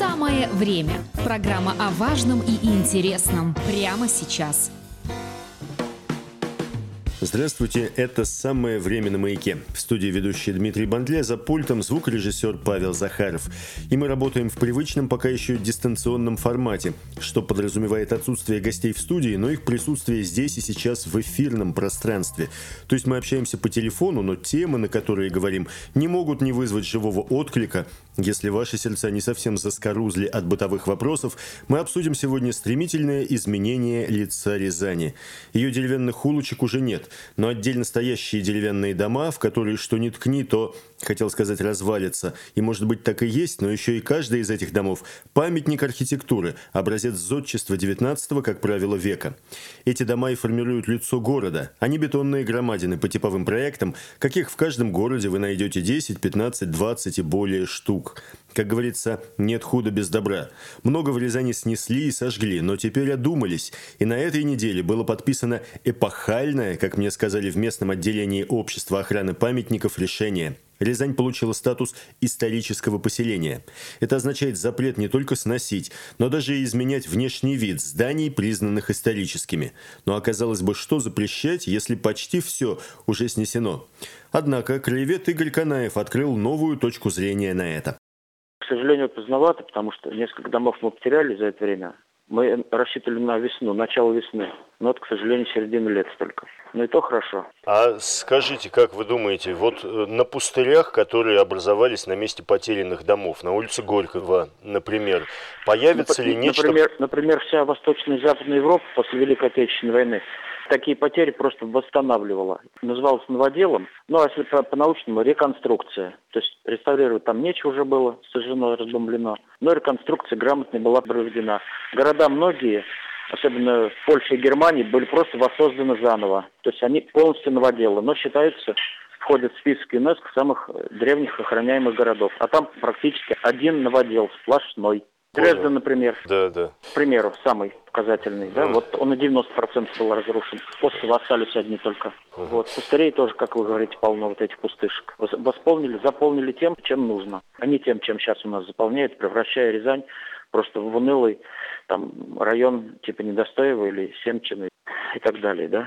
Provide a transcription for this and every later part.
Самое время. Программа о важном и интересном прямо сейчас. Здравствуйте, это «Самое время» на «Маяке». В студии ведущий Дмитрий Бандле, за пультом звукорежиссер Павел Захаров. И мы работаем в привычном, пока еще дистанционном формате, что подразумевает отсутствие гостей в студии, но их присутствие здесь и сейчас в эфирном пространстве. То есть мы общаемся по телефону, но темы, на которые говорим, не могут не вызвать живого отклика. Если ваши сердца не совсем заскорузли от бытовых вопросов, мы обсудим сегодня стремительное изменение лица Рязани. Ее деревянных улочек уже нет. Но отдельно стоящие деревянные дома, в которые что ни ткни, то, хотел сказать, развалится. И может быть так и есть, но еще и каждый из этих домов – памятник архитектуры, образец зодчества XIX, как правило, века. Эти дома и формируют лицо города. Они бетонные громадины по типовым проектам, каких в каждом городе вы найдете 10, 15, 20 и более штук. Как говорится, нет худа без добра. Много в Рязани снесли и сожгли, но теперь одумались. И на этой неделе было подписано эпохальное, как мне сказали в местном отделении Общества охраны памятников, решение. Рязань получила статус исторического поселения. Это означает запрет не только сносить, но даже и изменять внешний вид зданий, признанных историческими. Но оказалось бы, что запрещать, если почти все уже снесено. Однако краевед Игорь Канаев открыл новую точку зрения на это. К сожалению, поздновато, потому что несколько домов мы потеряли за это время. Мы рассчитывали на весну, начало весны. Но это, к сожалению, середина лета только. Но и то хорошо. А скажите, как вы думаете, вот на пустырях, которые образовались на месте потерянных домов, на улице Горького, например, появится ли нечто... Например, вся Восточная и Западная Европа после Великой Отечественной войны такие потери просто восстанавливала. Называлось новоделом, а если по-научному реконструкция. То есть реставрировать там нечего уже было, сожжено, разбомблено. Но реконструкция грамотно была проведена. Города многие, особенно в Польше и Германии, были просто воссозданы заново. То есть они полностью новоделы, но считаются, входят в список ЮНЕСКО самых древних охраняемых городов. А там практически один новодел, сплошной. Дрезден, например, к примеру, самый показательный, да, вот он на 90% был разрушен. Островы остались одни только. Вот, пустырей тоже, как вы говорите, полно вот этих пустышек. Заполнили тем, чем нужно, а не тем, чем сейчас у нас заполняют, превращая Рязань просто в унылый там район типа Недостоева или Семчины и так далее, да.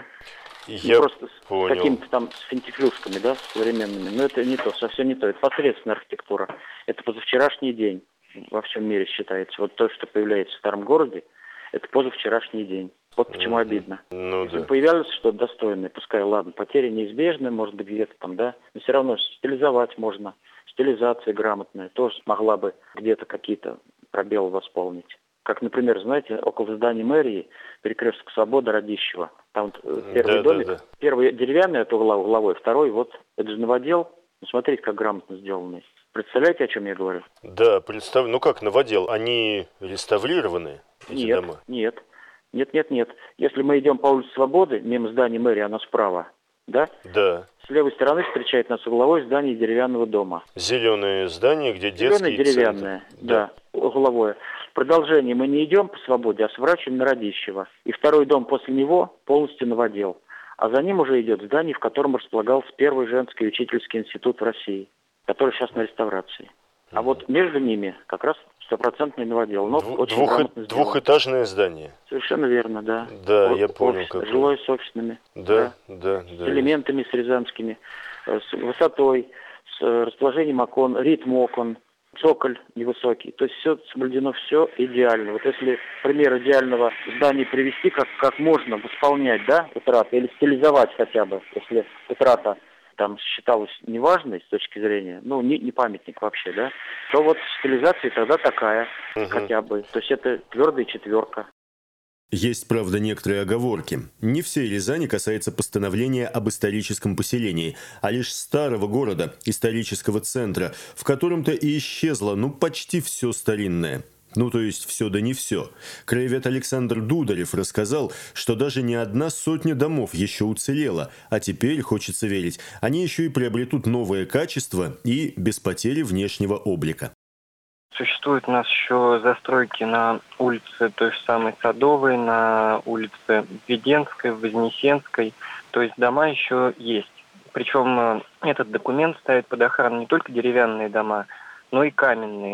Я просто понял. С какими-то там с финтифлюшками, да, современными. Но это не то, совсем не то. Это посредственная архитектура. Это позавчерашний день. Во всем мире считается. Вот то, что появляется в старом городе, это позавчерашний день. Вот почему обидно. Если появлялось что-то достойное, пускай, ладно, потери неизбежны, может быть, где-то там, да, но все равно стилизовать можно. Стилизация грамотная тоже могла бы где-то какие-то пробелы восполнить. Как, например, знаете, около здания мэрии, перекресток Свободы, Радищева. Там вот первый домик, первый деревянный, это угловой, второй, вот, это же новодел. Смотрите, как грамотно сделанный. Представляете, о чем я говорю? Да, представляю. Ну как новодел? Они реставрированы, эти дома? Нет. Если мы идем по улице Свободы, мимо здания мэрии, оно справа, да? Да. С левой стороны встречает нас угловое здание деревянного дома. Зеленое здание, где детский деревянное, центр. Да, угловое. В продолжении мы не идем по Свободе, а сворачиваем на Радищева. И второй дом после него полностью новодел. А за ним уже идет здание, в котором располагался первый женский учительский институт в России, который сейчас на реставрации. А вот между ними как раз стопроцентный новодел. Но очень грамотно сделано. Двухэтажное здание. Совершенно верно, да. Да, я понял. Жилое с офисными. Да. С элементами, с рязанскими, с высотой, с расположением окон, ритм окон, цоколь невысокий. То есть все соблюдено, все идеально. Вот если пример идеального здания привести, как можно восполнять, да, утраты, или стилизовать хотя бы, если утрата там считалось неважной с точки зрения, не памятник вообще, да, то вот стилизация тогда такая хотя бы. То есть это твердая четверка. Есть, правда, некоторые оговорки. Не всей Рязани касается постановления об историческом поселении, а лишь старого города, исторического центра, в котором-то и исчезло, почти все старинное. То есть все да не все. Краевед Александр Дударев рассказал, что даже не 100 домов еще уцелела, а теперь, хочется верить, они еще и приобретут новое качество и без потери внешнего облика. Существуют у нас еще застройки на улице той же самой Садовой, на улице Введенской, Вознесенской. То есть дома еще есть. Причем этот документ ставит под охрану не только деревянные дома, но и каменные. В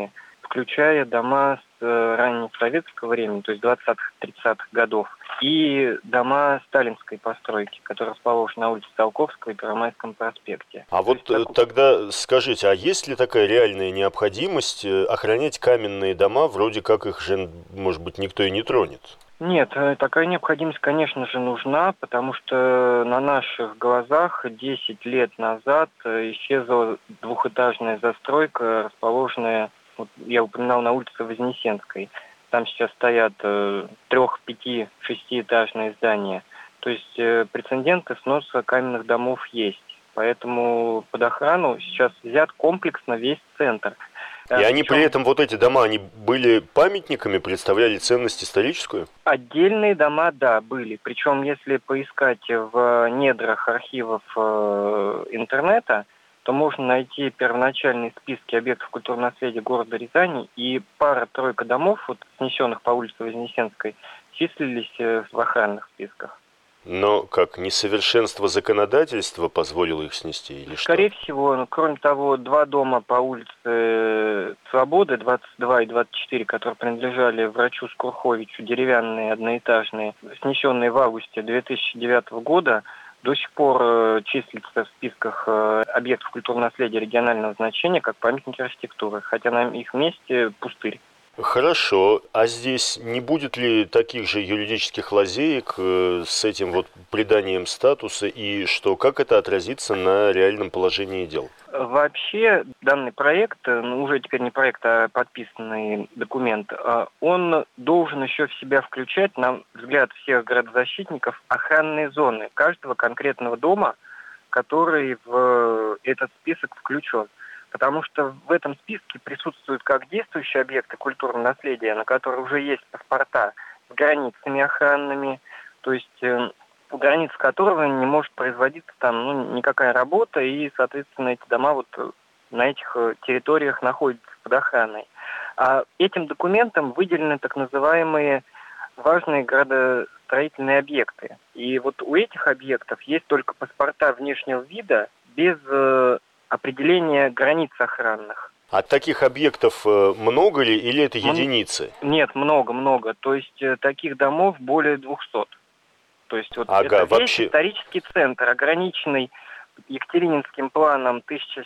включая дома с раннего советского времени, то есть 20-30-х годов, и дома сталинской постройки, которые расположены на улице Циолковского и Первомайском проспекте. А вот тогда скажите, а есть ли такая реальная необходимость охранять каменные дома, вроде как их же, может быть, никто и не тронет? Нет, такая необходимость, конечно же, нужна, потому что на наших глазах 10 лет назад исчезла двухэтажная застройка, расположенная, вот я упоминал, на улице Вознесенской. Там сейчас стоят 3-, 5-, 6-этажные здания. То есть прецеденты сноса каменных домов есть. Поэтому под охрану сейчас взят комплексно весь центр. И они при этом, вот эти дома, они были памятниками, представляли ценность историческую? Отдельные дома, да, были. Причем, если поискать в недрах архивов интернета, то можно найти первоначальные списки объектов культурного наследия города Рязани, и пара-тройка домов, вот, снесенных по улице Вознесенской, числились в охранных списках. Но как, несовершенство законодательства позволило их снести или что? Скорее всего, кроме того, 2 дома по улице Свободы, 22 и 24, которые принадлежали врачу Скурховичу, деревянные, одноэтажные, снесенные в августе 2009 года, до сих пор числятся в списках объектов культурного наследия регионального значения как памятники архитектуры, хотя на их месте пустырь. Хорошо. А здесь не будет ли таких же юридических лазеек с этим вот приданием статуса, и что, как это отразится на реальном положении дел? Вообще, данный проект, уже теперь не проект, а подписанный документ, он должен еще в себя включать, на взгляд всех градозащитников, охранные зоны каждого конкретного дома, который в этот список включен. Потому что в этом списке присутствуют как действующие объекты культурного наследия, на которые уже есть паспорта с границами охранными, то есть в границах которого не может производиться там никакая работа, и, соответственно, эти дома вот на этих территориях находятся под охраной. А этим документом выделены так называемые важные градостроительные объекты. И вот у этих объектов есть только паспорта внешнего вида без определение границ охранных. А таких объектов много ли или это единицы? Нет, много. То есть таких домов более 200. То есть вот это весь исторический центр, ограниченный Екатерининским планом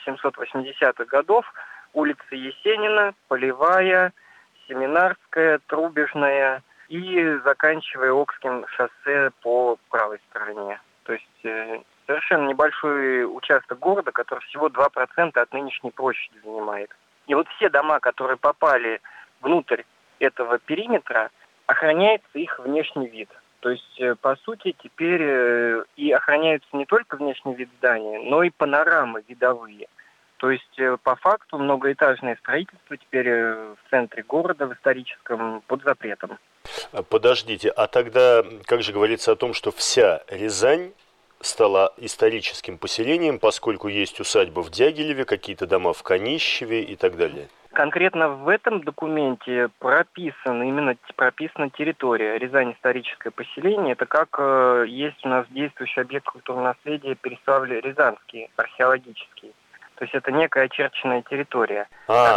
1780-х годов, улица Есенина, Полевая, Семинарская, Трубежная и заканчивая Окским шоссе по правой стороне. То есть совершенно небольшой участок города, который всего 2% от нынешней площади занимает. И вот все дома, которые попали внутрь этого периметра, охраняется их внешний вид. То есть, по сути, теперь и охраняются не только внешний вид здания, но и панорамы видовые. То есть, по факту, многоэтажное строительство теперь в центре города, в историческом, под запретом. Подождите, а тогда, как же говорится о том, что вся Рязань стала историческим поселением, поскольку есть усадьба в Дягилеве, какие-то дома в Конищеве и так далее? Конкретно в этом документе прописана территория Рязань историческое поселение. Это как есть у нас действующий объект культурного наследия Переславль-Рязанский, археологический. То есть это некая очерченная территория.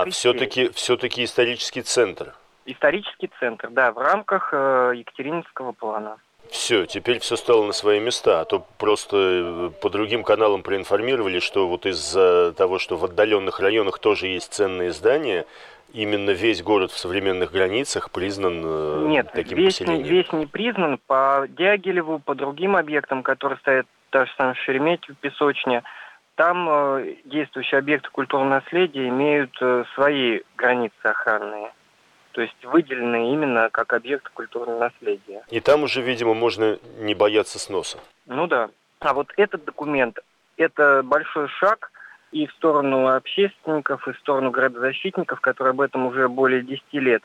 Все-таки исторический центр. Исторический центр, да, в рамках Екатерининского плана. Все, теперь все стало на свои места, а то просто по другим каналам проинформировали, что вот из-за того, что в отдаленных районах тоже есть ценные здания, именно весь город в современных границах признан таким поселением. Нет, весь не признан. По Дягилеву, по другим объектам, которые стоят, та же самая Шереметьево, Песочня, там действующие объекты культурного наследия имеют свои границы охранные. То есть выделены именно как объект культурного наследия. И там уже, видимо, можно не бояться сноса. Ну да. А вот этот документ, это большой шаг и в сторону общественников, и в сторону градозащитников, которые об этом уже более 10 лет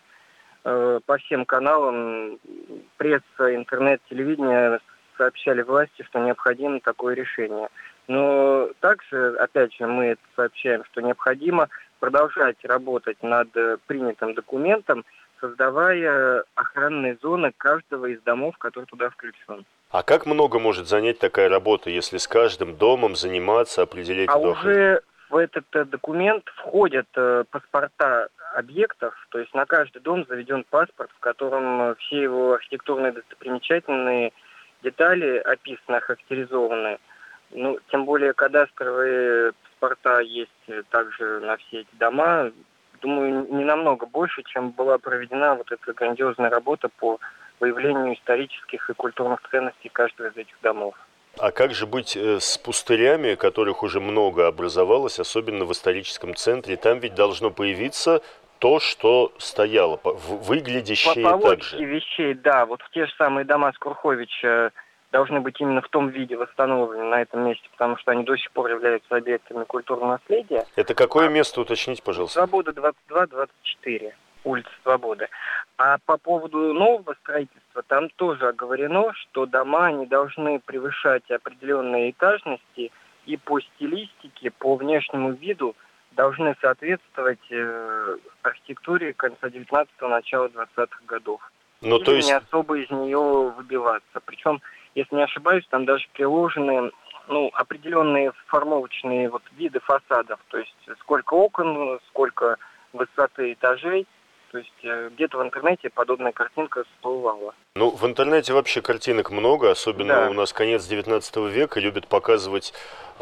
по всем каналам, пресса, интернет, телевидение сообщали власти, что необходимо такое решение. Но также, опять же, мы это сообщаем, что необходимо продолжать работать над принятым документом, создавая охранные зоны каждого из домов, который туда включен. А как много может занять такая работа, если с каждым домом заниматься, определять? Уже в этот документ входят паспорта объектов, то есть на каждый дом заведен паспорт, в котором все его архитектурные достопримечательные детали описаны, охарактеризованы. Ну, тем более кадастровые паспорта есть также на все эти дома. Думаю, не намного больше, чем была проведена вот эта грандиозная работа по выявлению исторических и культурных ценностей каждого из этих домов. А как же быть с пустырями, которых уже много образовалось, особенно в историческом центре? Там ведь должно появиться то, что стояло, выглядящее так же. По вещей, да. Вот те же самые дома Скурховича должны быть именно в том виде восстановлены на этом месте, потому что они до сих пор являются объектами культурного наследия. Это какое место, уточните, пожалуйста? Свобода 22-24, улица Свободы. А по поводу нового строительства, там тоже оговорено, что дома не должны превышать определенные этажности и по стилистике, по внешнему виду должны соответствовать архитектуре конца 19-го, начала 20-х годов. Ну, то есть... не особо из нее выбиваться. Причем, если не ошибаюсь, там даже приложены определенные формовочные виды фасадов. То есть сколько окон, сколько высоты этажей. То есть где-то в интернете подобная картинка всплывала. Ну, в интернете вообще картинок много, особенно у нас конец 19 века, любят показывать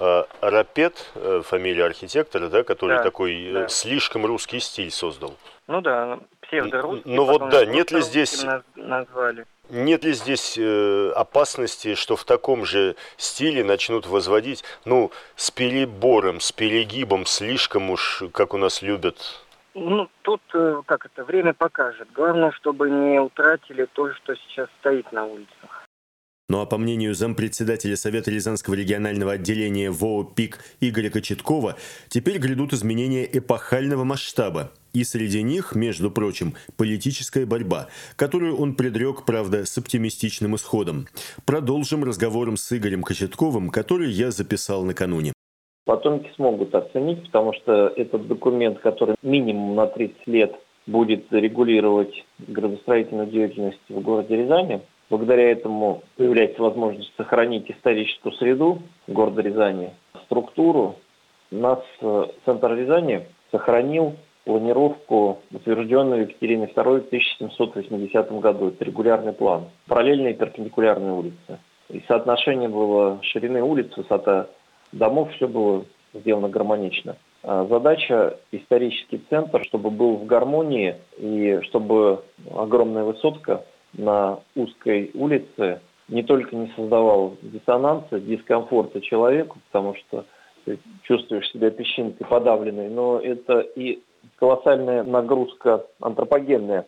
Рапет, фамилия архитектора, да, который такой слишком русский стиль создал. Ну да, псевдорусский. Ну вот да, нет ли здесь... назвали. Нет ли здесь опасности, что в таком же стиле начнут возводить, с перебором, с перегибом, слишком уж, как у нас любят? Тут, время покажет. Главное, чтобы не утратили то, что сейчас стоит на улицах. Ну а по мнению зампредседателя Совета Рязанского регионального отделения ВОО «ПИК» Игоря Кочеткова, теперь грядут изменения эпохального масштаба. И среди них, между прочим, политическая борьба, которую он предрек, правда, с оптимистичным исходом. Продолжим разговором с Игорем Кочетковым, который я записал накануне. Потомки смогут оценить, потому что этот документ, который минимум на 30 лет будет регулировать градостроительную деятельность в городе Рязани, благодаря этому появляется возможность сохранить историческую среду города Рязани, структуру. У нас центр Рязани сохранил планировку, утвержденную Екатериной II в 1780 году. Это регулярный план. Параллельные и перпендикулярные улицы. И соотношение было ширины улиц, высота домов, все было сделано гармонично. Задача исторический центр, чтобы был в гармонии и чтобы огромная высотка на узкой улице не только не создавала диссонанса, дискомфорта человеку, потому что ты чувствуешь себя песчинкой подавленной, но это и колоссальная нагрузка антропогенная.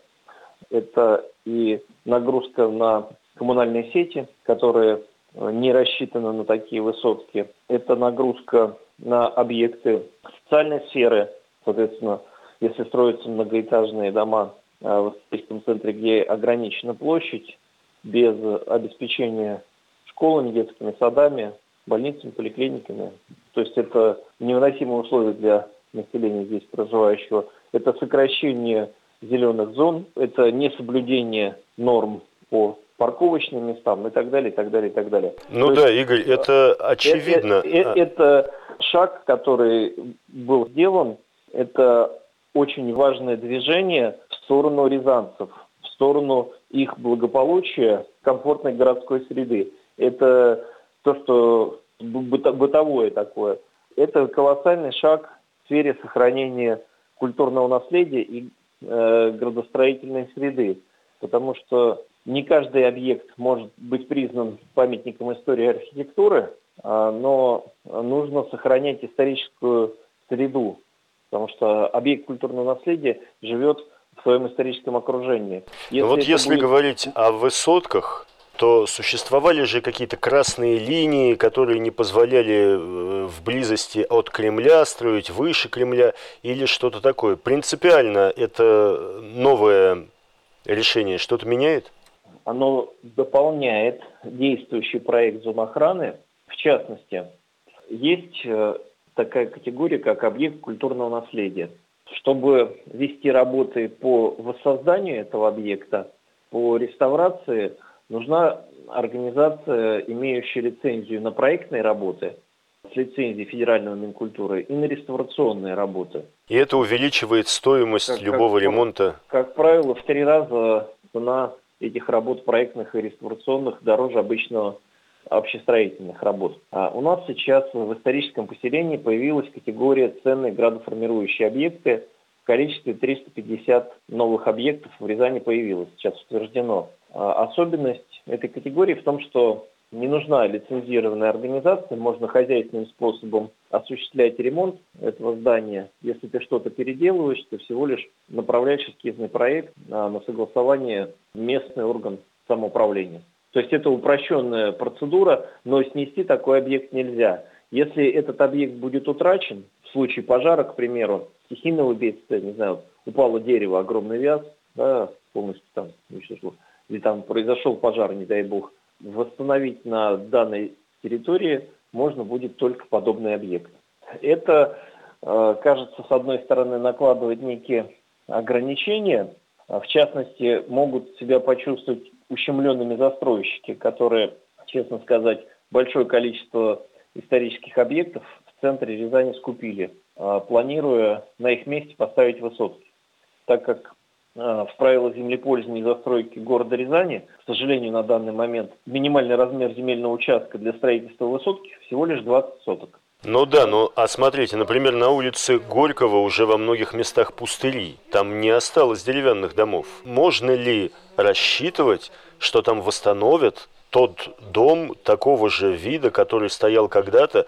Это и нагрузка на коммунальные сети, которые не рассчитаны на такие высотки. Это нагрузка на объекты социальной сферы. Соответственно, если строятся многоэтажные дома в историческом центре, где ограничена площадь, без обеспечения школами, детскими садами, больницами, поликлиниками. То есть это невыносимые условия для населения здесь проживающего. Это сокращение зеленых зон, это несоблюдение норм по парковочным местам и так далее, и так далее, и так далее. Ну да, Игорь, это очевидно. Это шаг, который был сделан, это очень важное движение в сторону рязанцев, в сторону их благополучия, комфортной городской среды. Это то, что бытовое такое. Это колоссальный шаг в сфере сохранения культурного наследия и градостроительной среды. Потому что не каждый объект может быть признан памятником истории и архитектуры, но нужно сохранять историческую среду, потому что объект культурного наследия живет в своем историческом окружении. Если говорить о высотках, то существовали же какие-то красные линии, которые не позволяли в близости от Кремля строить выше Кремля или что-то такое. Принципиально это новое решение что-то меняет? Оно дополняет действующий проект зон охраны. В частности, есть такая категория, как объект культурного наследия. Чтобы вести работы по воссозданию этого объекта, по реставрации, нужна организация, имеющая лицензию на проектные работы с лицензией федеральной Минкультуры и на реставрационные работы. И это увеличивает стоимость любого ремонта? Как правило, в 3 раза цена этих работ проектных и реставрационных дороже обычного общестроительных работ. А у нас сейчас в историческом поселении появилась категория ценные градоформирующие объекты. В количестве 350 новых объектов в Рязани появилось, сейчас утверждено. Особенность этой категории в том, что не нужна лицензированная организация, можно хозяйственным способом осуществлять ремонт этого здания. Если ты что-то переделываешь, ты всего лишь направляешь эскизный проект на согласование в местный орган самоуправления. То есть это упрощенная процедура, но снести такой объект нельзя. Если этот объект будет утрачен, в случае пожара, к примеру, стихийного бедствия, не знаю, упало дерево, огромный вяз, да, полностью там уничтожило, или там произошел пожар, не дай бог, восстановить на данной территории можно будет только подобный объект. Это, кажется, с одной стороны накладывает некие ограничения, в частности, могут себя почувствовать ущемленными застройщики, которые, честно сказать, большое количество исторических объектов в центре Рязани скупили, планируя на их месте поставить высотки. Так как в правилах землепользования и застройки города Рязани, к сожалению, на данный момент минимальный размер земельного участка для строительства высотки всего лишь 20 соток. Ну да, а смотрите, например, на улице Горького уже во многих местах пустыри. Там не осталось деревянных домов. Можно ли рассчитывать, что там восстановят тот дом такого же вида, который стоял когда-то,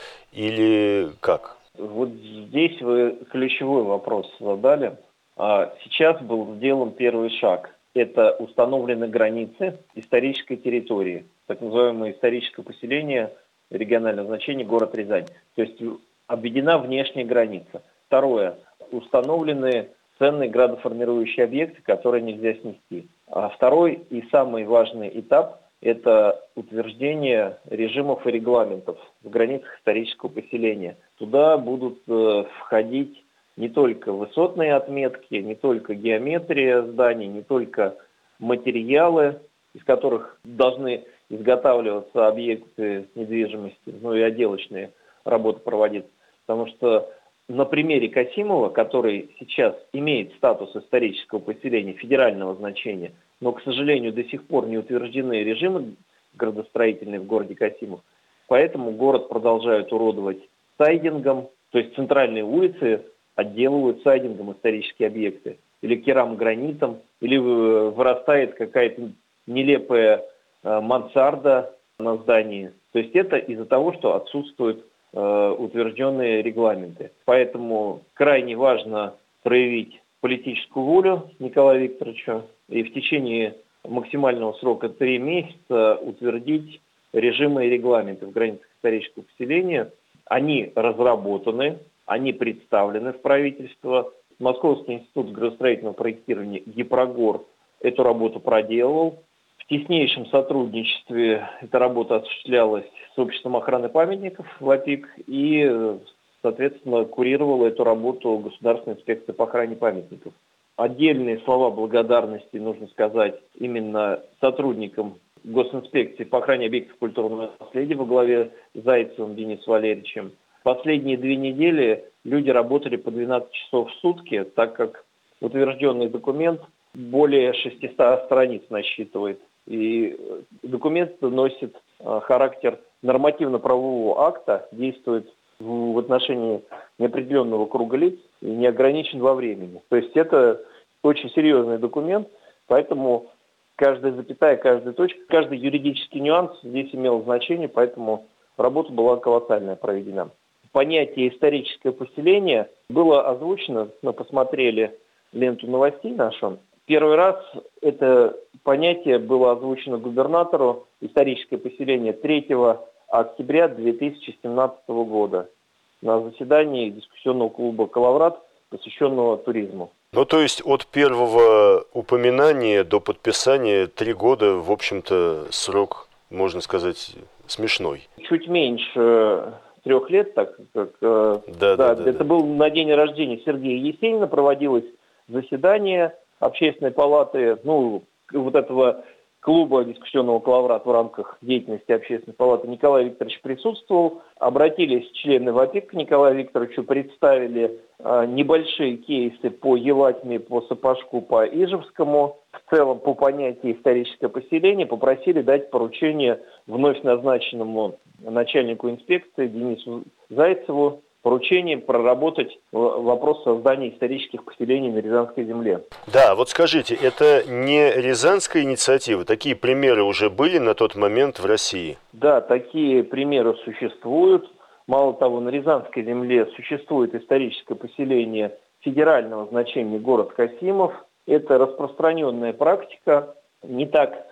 или как? Вот здесь вы ключевой вопрос задали. Сейчас был сделан первый шаг. Это установлены границы исторической территории, так называемое историческое поселение регионального значения город Рязань. То есть обведена внешняя граница. Второе. Установлены ценные градоформирующие объекты, которые нельзя снести. Второй и самый важный этап – это утверждение режимов и регламентов в границах исторического поселения. Туда будут входить не только высотные отметки, не только геометрия зданий, не только материалы, из которых должны изготавливаться объекты недвижимости, но и отделочные работы проводиться. Потому что на примере Касимова, который сейчас имеет статус исторического поселения федерального значения, но, к сожалению, до сих пор не утверждены режимы градостроительные в городе Касимов, поэтому город продолжают уродовать сайдингом, то есть центральные улицы отделывают сайдингом исторические объекты, или керамогранитом, или вырастает какая-то нелепая мансарда на здании. То есть это из-за того, что отсутствуют утвержденные регламенты. Поэтому крайне важно проявить политическую волю Николая Викторовича и в течение максимального срока 3 месяца утвердить режимы и регламенты в границах исторического поселения. Они разработаны, они представлены в правительство. Московский институт градостроительного проектирования ГИПРОГОР эту работу проделал. В теснейшем сотрудничестве эта работа осуществлялась с Обществом охраны памятников ВАПИК и, соответственно, курировала эту работу Государственная инспекция по охране памятников. Отдельные слова благодарности нужно сказать именно сотрудникам Госинспекции по охране объектов культурного наследия во главе с Зайцевым Денисом Валерьевичем. Последние 2 недели люди работали по 12 часов в сутки, так как утвержденный документ более 600 страниц насчитывает. И документ носит характер нормативно-правового акта, действует в отношении неопределенного круга лиц и не ограничен во времени. То есть это очень серьезный документ, поэтому каждая запятая, каждая точка, каждый юридический нюанс здесь имел значение, поэтому работа была колоссальная проведена. Понятие «историческое поселение» было озвучено, мы посмотрели ленту новостей нашу. Первый раз это понятие было озвучено губернатору историческое поселение 3 октября 2017 года на заседании дискуссионного клуба «Калаврат», посвященного туризму. Ну, то есть от первого упоминания до подписания 3 года, в общем-то, срок, можно сказать, смешной. Чуть меньше 3 лет, так как это был на день рождения Сергея Есенина, проводилось заседание Общественной палаты, вот этого клуба дискуссионного коловрат в рамках деятельности Общественной палаты Николай Викторович присутствовал. Обратились члены ВАПИК к Николаю Викторовичу, представили небольшие кейсы по Елатьме, по Сапожку, по Ижевскому. В целом, по понятию историческое поселение, попросили дать поручение вновь назначенному начальнику инспекции Денису Зайцеву поручение проработать вопрос создания исторических поселений на Рязанской земле. Да, вот скажите, это не рязанская инициатива? Такие примеры уже были на тот момент в России? Да, такие примеры существуют. Мало того, на Рязанской земле существует историческое поселение федерального значения город Касимов. Это распространенная практика. Не так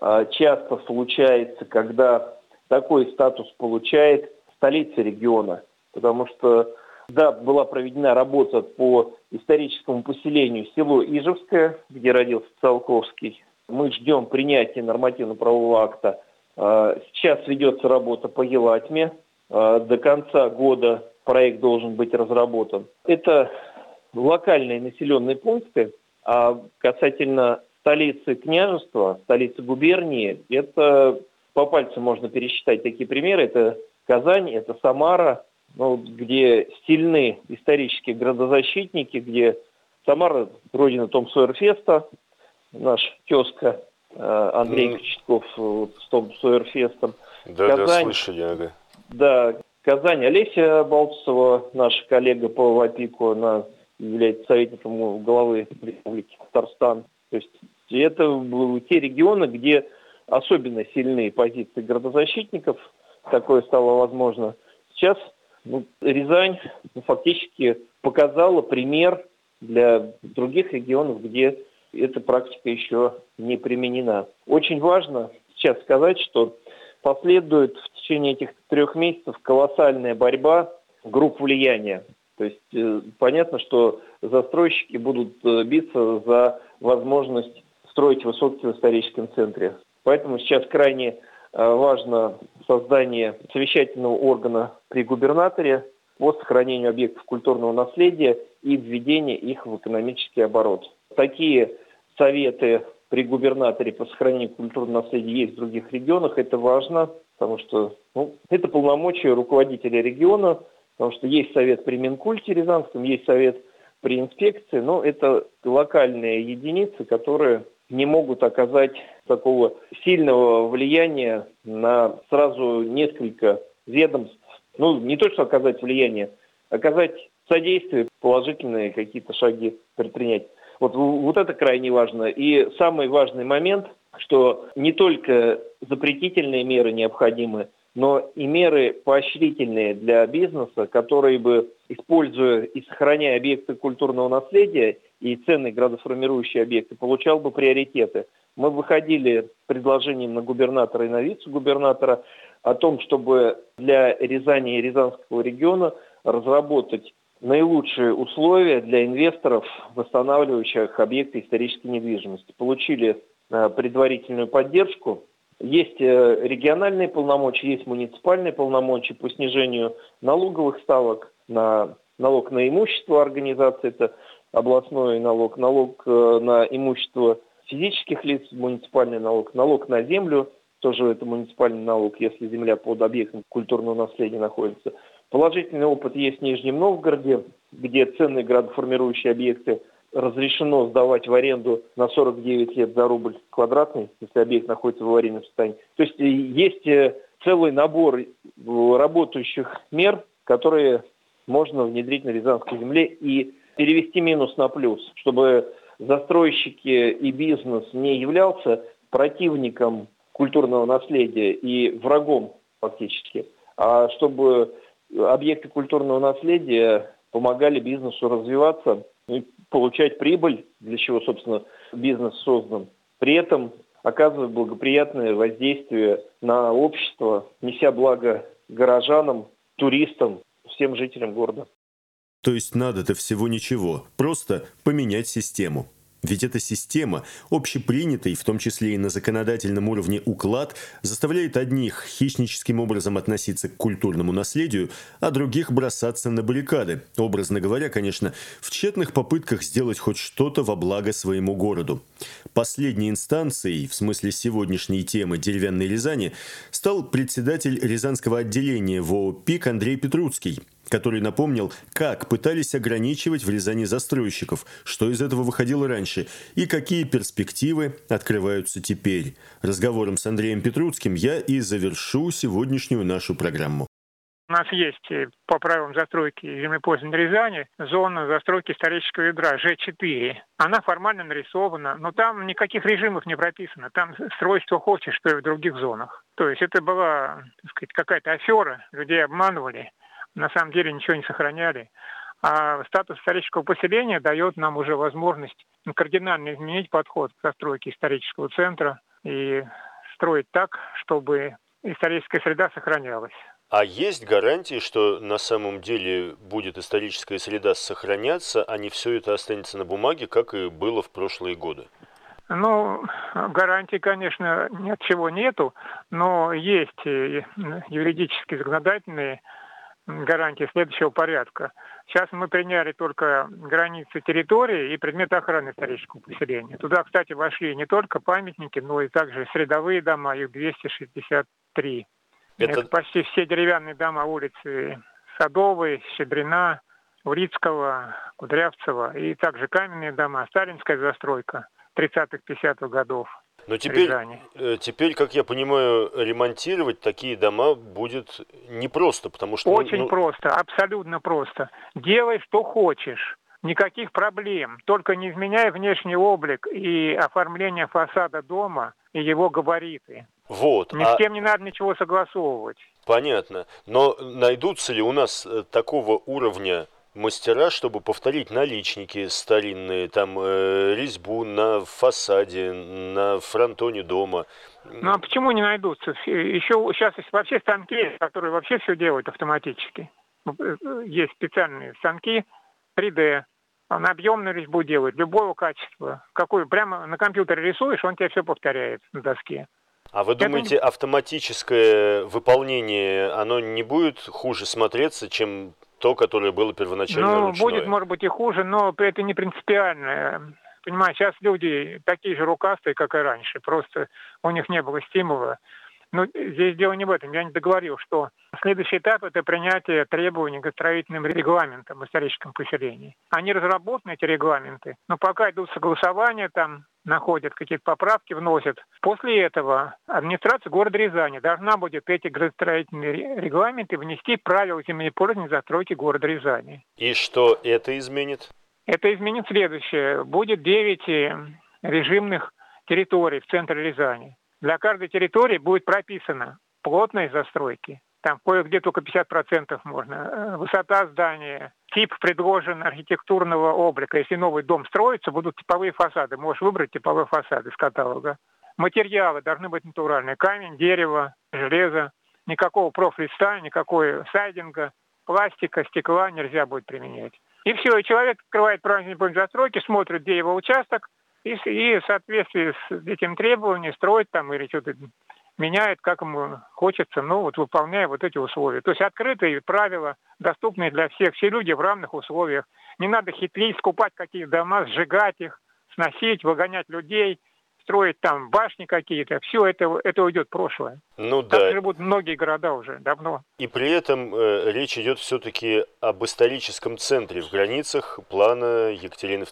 часто случается, когда такой статус получает столица региона. Потому что, да, была проведена работа по историческому поселению село Ижевское, где родился Циолковский. Мы ждем принятия нормативно-правового акта. Сейчас ведется работа по Елатьме. До конца года проект должен быть разработан. Это локальные населенные пункты, а касательно столицы княжества, столицы губернии, это по пальцам можно пересчитать такие примеры. Это Казань, это Самара, где сильны исторические градозащитники, где Самара – родина Том Сойер-феста, наш тезка Андрей Кочетков с Том Сойер-фестом. Да, слышали, ага. Да, Казань Олеся Балцева, наша коллега по ВАПИКу, она является советником главы Республики Татарстан. То есть это те регионы, где особенно сильные позиции градозащитников, такое стало возможно. Сейчас Рязань фактически показала пример для других регионов, где эта практика еще не применена. Очень важно сейчас сказать, что последует в течение этих 3 месяцев колоссальная борьба групп влияния. То есть понятно, что застройщики будут биться за возможность строить высотки в историческом центре. Поэтому сейчас крайне важно создание совещательного органа при губернаторе по сохранению объектов культурного наследия и введение их в экономический оборот. Такие советы при губернаторе по сохранению культурного наследия есть в других регионах. Это важно, потому что это полномочия руководителя региона, потому что есть совет при Минкульте Рязанском, есть совет при инспекции, но это локальные единицы, которые не могут оказать такого сильного влияния на сразу несколько ведомств. Не то, что оказать влияние, оказать содействие, положительные какие-то шаги предпринять. Вот это крайне важно. И самый важный момент, что не только запретительные меры необходимы, но и меры поощрительные для бизнеса, которые бы, используя и сохраняя объекты культурного наследия и ценные градоформирующие объекты, получал бы приоритеты. Мы выходили с предложением на губернатора и на вице-губернатора о том, чтобы для Рязани и Рязанского региона разработать наилучшие условия для инвесторов, восстанавливающих объекты исторической недвижимости. Получили предварительную поддержку. Есть региональные полномочия, есть муниципальные полномочия по снижению налоговых ставок на налог на имущество организации, это областной налог на имущество физических лиц, муниципальный налог на землю, тоже это муниципальный налог, если земля под объектом культурного наследия находится. Положительный опыт есть в Нижнем Новгороде, где ценные градоформирующие объекты разрешено сдавать в аренду на 49 лет за рубль квадратный, если объект находится в аварийном состоянии. То есть есть целый набор работающих мер, которые можно внедрить на Рязанской земле и перевести минус на плюс, чтобы застройщики и бизнес не являлся противником культурного наследия и врагом фактически, а чтобы объекты культурного наследия помогали бизнесу развиваться и получать прибыль, для чего, собственно, бизнес создан. При этом оказывая благоприятное воздействие на общество, неся благо горожанам, туристам, всем жителям города. То есть надо-то всего ничего, просто поменять систему. Ведь эта система, общепринятый, в том числе и на законодательном уровне уклад, заставляет одних хищническим образом относиться к культурному наследию, а других бросаться на баррикады, образно говоря, конечно, в тщетных попытках сделать хоть что-то во благо своему городу. Последней инстанцией, в смысле сегодняшней темы деревянной Рязани, стал председатель Рязанского отделения ВОО «ПИК» Андрей Петруцкий, который напомнил, как пытались ограничивать в Рязани застройщиков, что из этого выходило раньше и какие перспективы открываются теперь. Разговором с Андреем Петруцким я и завершу сегодняшнюю нашу программу. У нас есть по правилам застройки землепользования Рязани зона застройки исторического ядра Ж4. Она формально нарисована, но там никаких режимов не прописано. Там строй что хочешь, что и в других зонах. То есть это была, так сказать, какая-то афера, людей обманывали. На самом деле ничего не сохраняли. А статус исторического поселения дает нам уже возможность кардинально изменить подход к застройке исторического центра и строить так, чтобы историческая среда сохранялась. А есть гарантии, что на самом деле будет историческая среда сохраняться, а не все это останется на бумаге, как и было в прошлые годы? Ну, гарантий, конечно, ни от чего нету, но есть юридические, законодательные гарантии следующего порядка. Сейчас мы приняли только границы территории и предметы охраны исторического поселения. Туда, кстати, вошли не только памятники, но и также средовые дома, их 263. Это почти все деревянные дома улицы Садовой, Щедрина, Урицкого, Кудрявцева, и также каменные дома, сталинская застройка 30-50-х годов. Но теперь, как я понимаю, ремонтировать такие дома будет непросто, потому что... Очень просто, абсолютно просто. Делай, что хочешь. Никаких проблем. Только не изменяй внешний облик и оформление фасада дома и его габариты. Вот. Ни с кем не надо ничего согласовывать. Понятно. Но найдутся ли у нас такого уровня мастера, чтобы повторить наличники старинные, там резьбу на фасаде, на фронтоне дома? Ну а почему не найдутся? Еще сейчас есть вообще станки, которые вообще все делают автоматически. Есть специальные станки 3D. Он объемную резьбу делает, любого качества. Какую прямо на компьютере рисуешь, он тебе все повторяет на доске. А вы думаете, автоматическое выполнение, оно не будет хуже смотреться, чем то, которое было первоначально ручное? Будет, может быть, и хуже, но это не принципиально. Понимаешь, сейчас люди такие же рукастые, как и раньше. Просто у них не было стимула. Но здесь дело не в этом. Я не договорил, что следующий этап – это принятие требований к строительным регламентам в историческом поселении. Они разработаны, эти регламенты, но пока идут согласования, там находят, какие-то поправки вносят. После этого администрация города Рязани должна будет эти градостроительные регламенты внести в правила землепользования застройки города Рязани. И что это изменит? Это изменит следующее. Будет 9 режимных территорий в центре Рязани. Для каждой территории будет прописана плотность застройки. Там кое-где только 50% можно. Высота здания, тип предложен архитектурного облика. Если новый дом строится, будут типовые фасады. Можешь выбрать типовые фасады из каталога. Материалы должны быть натуральные. Камень, дерево, железо. Никакого профлиста, никакой сайдинга, пластика, стекла нельзя будет применять. И все, и человек открывает правильный застройки, смотрит, где его участок, и в соответствии с этим требованием строит там или что-то меняет, как ему хочется, выполняя вот эти условия. То есть открытые правила, доступные для всех. Все люди в равных условиях. Не надо хитрить, скупать какие-то дома, сжигать их, сносить, выгонять людей, строить там башни какие-то. Все это уйдет в прошлое. Так живут многие города уже давно. И при этом речь идет все-таки об историческом центре в границах плана Екатерины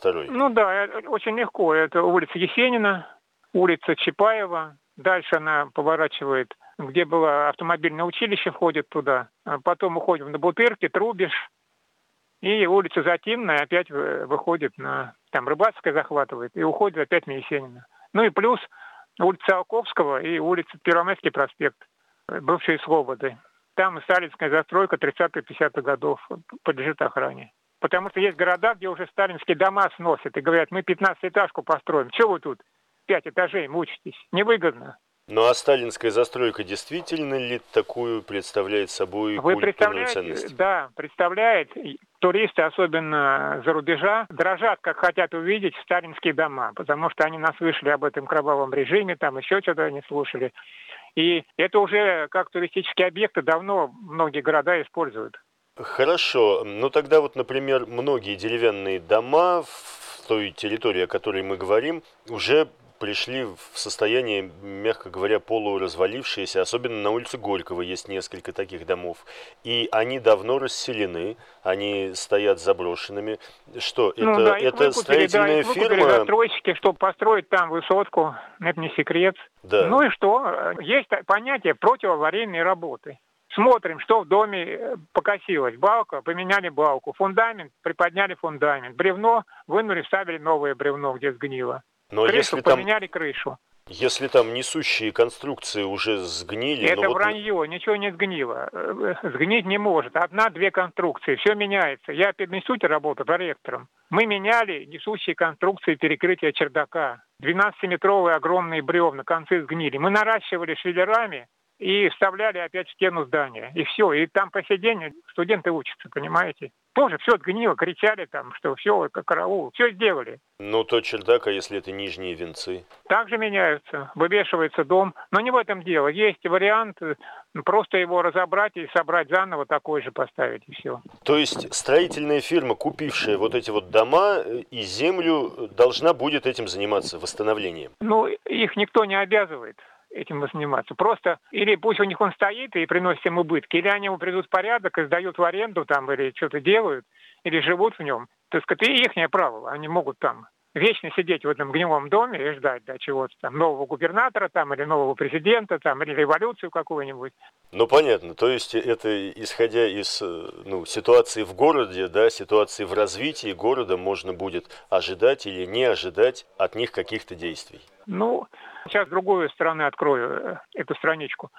II. Очень легко. Это улица Есенина, улица Чапаева. Дальше она поворачивает, где было автомобильное училище, входит туда. Потом уходим на Бутырки, Трубеж. И улица Затимная опять выходит там Рыбацкая захватывает и уходит опять на Есенина. И плюс улица Циолковского и улица Первомайский проспект, бывшие Слободы. Там сталинская застройка 30-50-х годов подлежит охране. Потому что есть города, где уже сталинские дома сносят и говорят, мы 15-этажку построим. Чего вы тут 5 этажей мучитесь? Невыгодно. Ну а сталинская застройка действительно ли такую представляет собой Вы культурную представляете, ценность? да, представляет. Туристы, особенно за рубежа, дрожат, как хотят увидеть сталинские дома, потому что они наслышали об этом кровавом режиме, там еще что-то они слушали. И это уже как туристические объекты давно многие города используют. Хорошо. Ну тогда вот, например, многие деревянные дома в той территории, о которой мы говорим, уже пришли в состояние, мягко говоря, полуразвалившиеся. Особенно на улице Горького есть несколько таких домов. И они давно расселены, они стоят заброшенными. Что, это строительная их выкупили фирма? застройщики, чтобы построить там высотку, это не секрет. Да. Ну и что? Есть понятие противоаварийной работы. Смотрим, что в доме покосилось. Балка, поменяли балку. Фундамент, приподняли фундамент. Бревно, вынули, вставили новое бревно, где сгнило. Но крышу, если там, поменяли крышу. если там несущие конструкции уже сгнили... Это вранье, ничего не сгнило. Сгнить не может. 1-2 конструкции, все меняется. Я в институте работаю проректором. Мы меняли несущие конструкции перекрытия чердака. 12-метровые огромные бревна, концы сгнили. Мы наращивали швеллерами и вставляли опять в стену здания. И все. И там по сей день студенты учатся, понимаете? Тоже все сгнило, кричали там, что все, как караул. Все сделали. Ну, то чердак, а если это нижние венцы? Также меняются, вывешивается дом. Но не в этом дело. Есть вариант просто его разобрать и собрать заново, такой же поставить, и все. То есть строительная фирма, купившая вот эти вот дома и землю, должна будет этим заниматься, восстановлением? Ну, их никто не обязывает этим заниматься. Просто или пусть у них он стоит и приносит им убытки, или они ему придут в порядок и сдают в аренду там, или что-то делают, или живут в нем. Так сказать, и ихнее право. Они могут там вечно сидеть в этом гнилом доме и ждать чего-то там, нового губернатора там, или нового президента там, или революцию какую-нибудь. Ну, понятно. То есть это исходя из ситуации в городе, да, ситуации в развитии города, можно будет ожидать или не ожидать от них каких-то действий. Ну, сейчас с другой стороны открою эту страничку.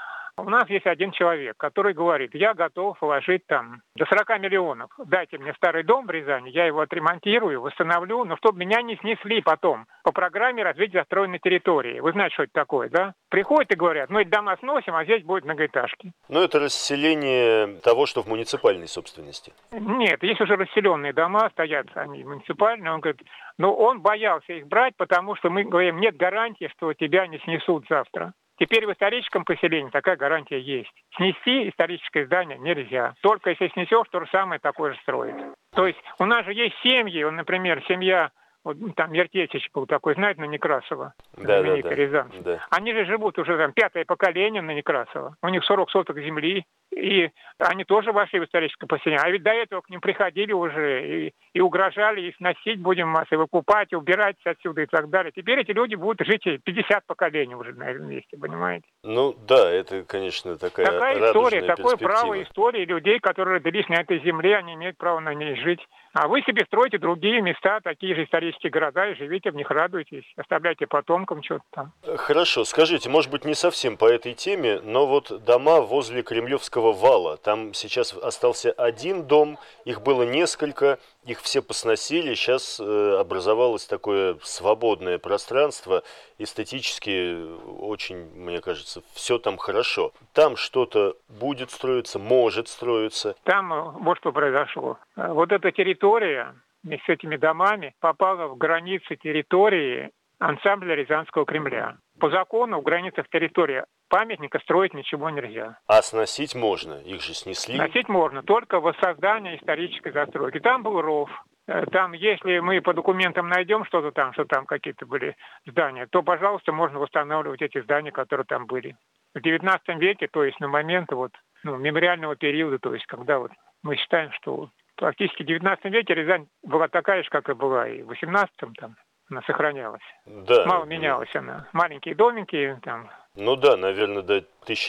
У нас есть один человек, который говорит, я готов вложить там до 40 миллионов. Дайте мне старый дом в Рязани, я его отремонтирую, восстановлю, но чтобы меня не снесли потом по программе развития застроенной территории. Вы знаете, что это такое, да? Приходят и говорят, эти дома сносим, а здесь будут многоэтажки. Ну, это расселение того, что в муниципальной собственности. Нет, есть уже расселенные дома, стоят они муниципальные. Он говорит, он боялся их брать, потому что мы говорим, нет гарантии, что тебя не снесут завтра. Теперь в историческом поселении такая гарантия есть. Снести историческое здание нельзя. Только если снесешь, то же самое такое же строить. То есть у нас же есть семьи, например, семья, там Мертетич был такой, знаете, на Некрасова, знаменитый рязанский. Да. Они же живут уже там 5-е поколение на Некрасова. У них 40 соток земли, и они тоже вошли в историческое поселение. А ведь до этого к ним приходили уже и угрожали, и сносить будем вас, и выкупать, и убирать отсюда и так далее. Теперь эти люди будут жить 50 поколений уже на этом месте, понимаете? Ну да, это, конечно, такая история, радужная такое перспектива. право истории людей, которые родились на этой земле, они имеют право на ней жить. А вы себе строите другие места, такие же исторические города, и живите в них, радуйтесь, оставляйте потомкам что-то там. Хорошо, скажите, может быть, не совсем по этой теме, но вот дома возле Кремлевского вала, там сейчас остался один дом, их было несколько, их все посносили, сейчас образовалось такое свободное пространство, эстетически очень, мне кажется, все там хорошо. Там что-то будет строиться, может строиться. Там вот что произошло. Вот эта территория с этими домами попала в границы территории ансамбля Рязанского Кремля. По закону в границах территории памятника строить ничего нельзя. А сносить можно? Их же снесли? Сносить можно, только воссоздание исторической застройки. Там был ров. Там, если мы по документам найдем что-то там, что там какие-то были здания, то, пожалуйста, можно восстанавливать эти здания, которые там были. В XIX веке, то есть на момент мемориального периода, то есть когда мы считаем, что практически в XIX веке Рязань была такая же, как и была и в XVIII там. Она сохранялась. Да. Мало менялась она. Маленькие домики там. Ну да, наверное, до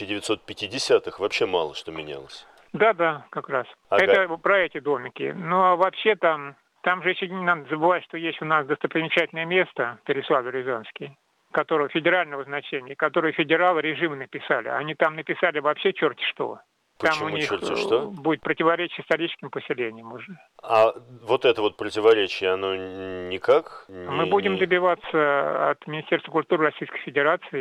1950-х вообще мало что менялось. Да, как раз. Ага. Это про эти домики. Ну а вообще там же еще не надо забывать, что есть у нас достопримечательное место, Переславль-Рязанский, которое федерального значения, которое федералы режимы написали. Они там написали вообще черти что. Почему, там у них что? будет противоречие историческим поселениям уже. А вот это вот противоречие, оно никак? Мы будем добиваться от Министерства культуры Российской Федерации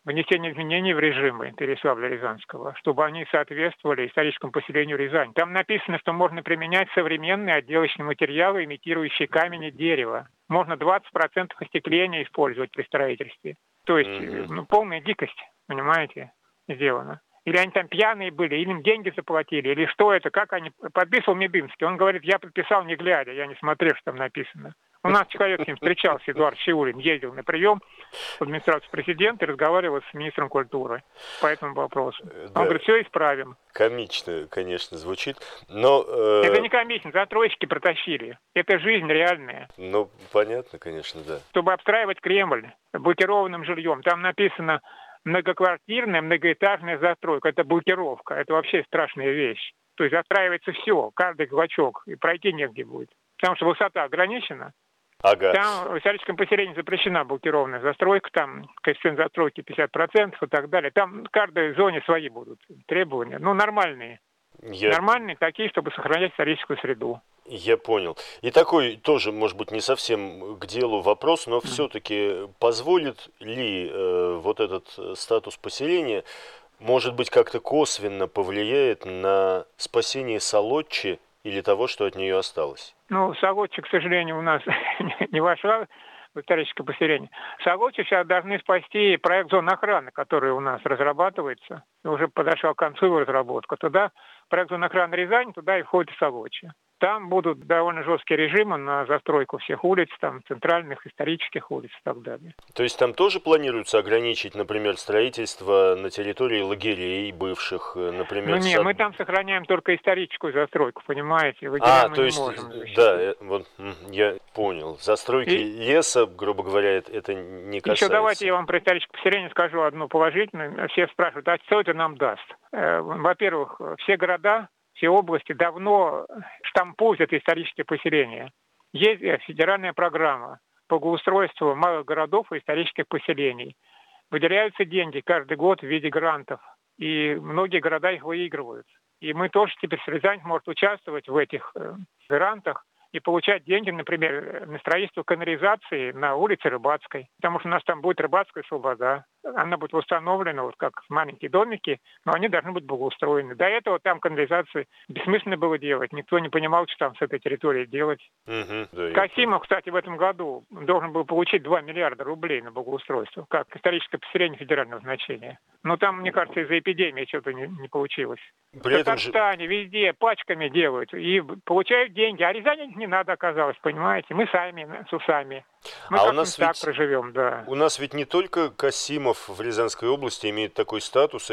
внесение изменений в режимы Переславля-Рязанского, чтобы они соответствовали историческому поселению Рязань. Там написано, что можно применять современные отделочные материалы, имитирующие камень и дерево. Можно 20% остекления использовать при строительстве. То есть, полная дикость, понимаете, сделано. Или они там пьяные были, или им деньги заплатили, или что это, как они... Подписывал Медынский. Он говорит, я подписал не глядя, я не смотрел, что там написано. У нас человек с ним встречался, Эдуард Шиулин, ездил на прием в администрацию президента и разговаривал с министром культуры по этому вопросу. Он говорит, все исправим. Комично, конечно, звучит, но... Это не комично, застройщики протащили. Это жизнь реальная. Ну, понятно, конечно, да. Чтобы обстраивать Кремль блокированным жильем, там написано многоквартирная, многоэтажная застройка. Это блокировка, это вообще страшная вещь. То есть застраивается все, каждый клочок, и пройти негде будет. Потому что высота ограничена. Ага. Там в историческом поселении запрещена блокированная застройка, там коэффициент застройки 50% и так далее. Там в каждой зоне свои будут требования, нормальные. Нормальные такие, чтобы сохранять историческую среду. Я понял. И такой тоже, может быть, не совсем к делу вопрос, но все-таки позволит ли вот этот статус поселения, может быть, как-то косвенно повлияет на спасение Солодчи или того, что от нее осталось? Солодчи, к сожалению, у нас не вошла в историческое поселение. Солодчи сейчас должны спасти проект зон охраны, который у нас разрабатывается. Уже подошел к концу его разработка. Туда проект зон охраны Рязань, туда и входит Солодчи. Там будут довольно жесткие режимы на застройку всех улиц, там центральных, исторических улиц и так далее. То есть там тоже планируется ограничить, например, строительство на территории лагерей бывших, например? Нет, мы там сохраняем только историческую застройку, понимаете? То есть, да, вот я понял. Застройки леса, грубо говоря, это не касается. Еще давайте я вам про историческое поселение скажу одну положительную. Все спрашивают, а что это нам даст? Во-первых, все города, все области давно штампуют это историческое поселение. Есть федеральная программа по благоустройству малых городов и исторических поселений. Выделяются деньги каждый год в виде грантов, и многие города их выигрывают. И мы тоже теперь с Рязань может участвовать в этих грантах и получать деньги, например, на строительство канализации на улице Рыбацкой. Потому что у нас там будет Рыбацкая слобода. Она будет восстановлена, вот как маленькие домики, но они должны быть благоустроены. До этого там канализации бессмысленно было делать. Никто не понимал, что там с этой территории делать. Касимов, кстати, в этом году должен был получить 2 миллиарда рублей на благоустройство, как историческое поселение федерального значения. Но там, мне кажется, из-за эпидемии что-то не получилось. В Татарстане везде пачками делают и получают деньги. А Рязани не надо, оказалось, понимаете? Мы сами, с усами. Мы у нас так проживем, да. У нас ведь не только Касимов в Рязанской области имеет такой статус, а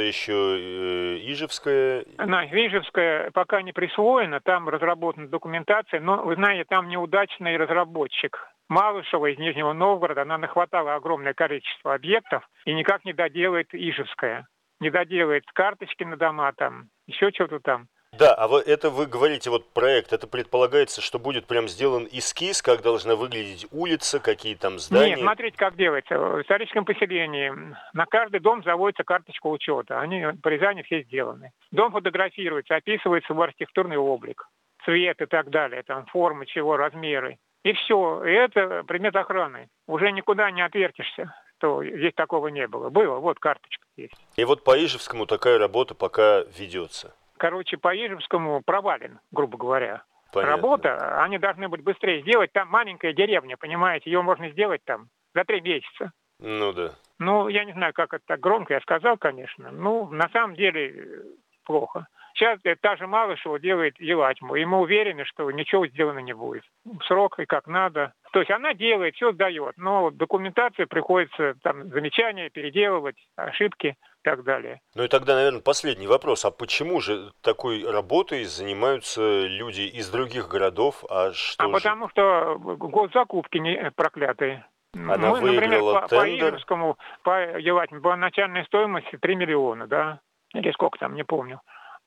еще Ижевская. Ижевская пока не присвоена, там разработана документация, но, вы знаете, там неудачный разработчик. Малышева из Нижнего Новгорода, она нахватала огромное количество объектов и никак не доделает Ижевская. Не доделает карточки на дома там, еще что-то там. Да, а вот это вы говорите, вот проект, это предполагается, что будет прям сделан эскиз, как должна выглядеть улица, какие там здания? Нет, смотрите, как делается. В историческом поселении на каждый дом заводится карточка учета. Они по Рязани все сделаны. Дом фотографируется, описывается его архитектурный облик, цвет и так далее, там формы, чего, размеры. И все. И это предмет охраны. Уже никуда не отвертишься, что здесь такого не было. Было, вот карточка есть. И вот по Ижевскому такая работа пока ведется. Короче, по Ижевскому провален, грубо говоря. Понятно. Работа, они должны быть быстрее сделать. Там маленькая деревня, понимаете, ее можно сделать там за 3 месяца. Ну да. Я не знаю, как это так громко я сказал, конечно. На самом деле плохо. Сейчас та же Малышева делает Елатьму, и мы уверены, что ничего сделано не будет. В срок и как надо. То есть она делает, все сдает, но документация приходится, там, замечания переделывать, ошибки и так далее. И тогда, наверное, последний вопрос. А почему же такой работой занимаются люди из других городов? Потому что госзакупки проклятые. Она выиграла например, тендер. По Ижевскому, по Елатьме была начальная стоимость 3 миллиона, да? Или сколько там, не помню.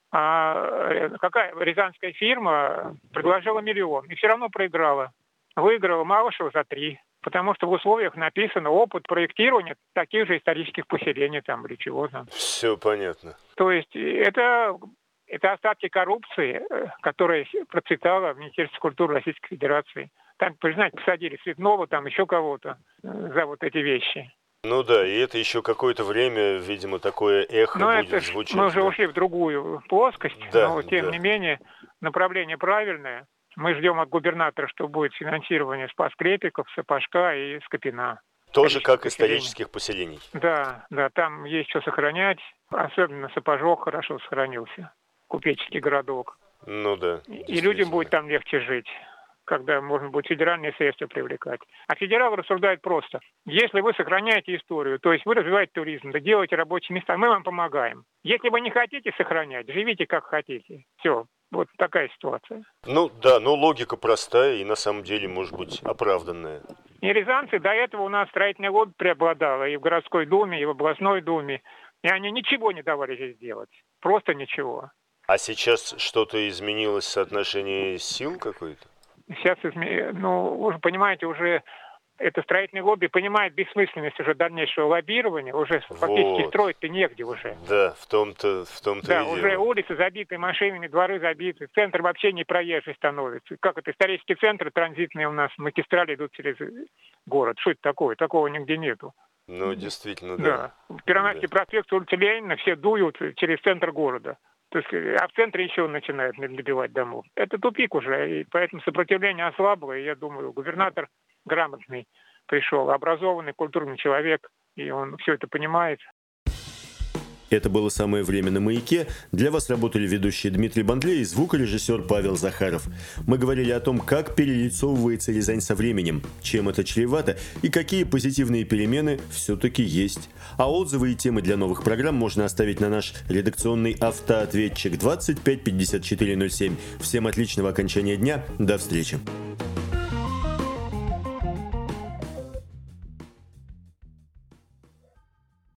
А какая рязанская фирма предложила 1 миллион и все равно проиграла. Выиграла Малышева за 3, потому что в условиях написано опыт проектирования таких же исторических поселений там или чего там. Все понятно. То есть это остатки коррупции, которая процветала в Министерстве культуры Российской Федерации. Там, признать, посадили Цветного, там еще кого-то за вот эти вещи. Ну да, и это еще какое-то время, видимо, такое эхо будет звучать. Мы уже ушли в другую плоскость, да, но тем не менее направление правильное. Мы ждем от губернатора, что будет финансирование Спас-Клепиков, Сапожка и Скопина. Тоже как исторических поселений. Да, там есть что сохранять. Особенно Сапожок хорошо сохранился. Купеческий городок. Ну да. И людям будет там легче жить, когда можно будет федеральные средства привлекать. А федералы рассуждают просто. Если вы сохраняете историю, то есть вы развиваете туризм, да делаете рабочие места, мы вам помогаем. Если вы не хотите сохранять, живите как хотите. Все. Вот такая ситуация. Ну да, но логика простая и на самом деле может быть оправданная. И рязанцы, до этого у нас строительное лобби преобладало и в городской думе, и в областной думе. И они ничего не давали здесь делать. Просто ничего. А сейчас что-то изменилось, соотношение сил какое-то? Сейчас, вы же понимаете, уже это строительное лобби понимает бессмысленность уже дальнейшего лоббирования, уже фактически строить-то негде уже. Да, в том-то да, и уже дело. улицы забиты машинами, дворы забиты, центр вообще не проезжий становится. Как это, исторические центры транзитные у нас, магистрали идут через город. Что это такое? Такого нигде нету. Ну, действительно, да. Первомайский проспект, улица Ленина, все дуют через центр города. То есть, а в центре еще начинают набивать домов. Это тупик уже, и поэтому сопротивление ослабло, и я думаю, губернатор грамотный пришел, образованный, культурный человек, и он все это понимает. Это было «Самое время на маяке». Для вас работали ведущие Дмитрий Бандле и звукорежиссер Павел Захаров. Мы говорили о том, как перелицовывается Рязань со временем, чем это чревато и какие позитивные перемены все-таки есть. А отзывы и темы для новых программ можно оставить на наш редакционный автоответчик 25 54 07. Всем отличного окончания дня. До встречи.